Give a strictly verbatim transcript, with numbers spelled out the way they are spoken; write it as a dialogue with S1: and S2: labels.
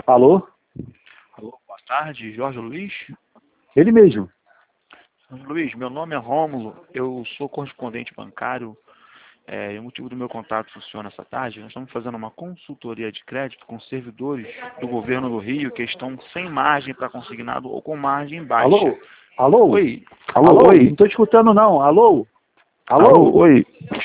S1: Alô?
S2: Alô, boa tarde, Jorge Luiz.
S1: Ele mesmo.
S2: Jorge Luiz, meu nome é Rômulo, eu sou correspondente bancário. É, o motivo do meu contato funciona essa tarde. Nós estamos fazendo uma consultoria de crédito com servidores do governo do Rio que estão sem margem para consignado ou com margem baixa.
S1: Alô? Alô?
S2: Oi.
S1: Alô,
S2: Alô,
S1: oi.
S2: oi.
S1: Não estou escutando, não. Alô? Alô?
S2: Alô, oi.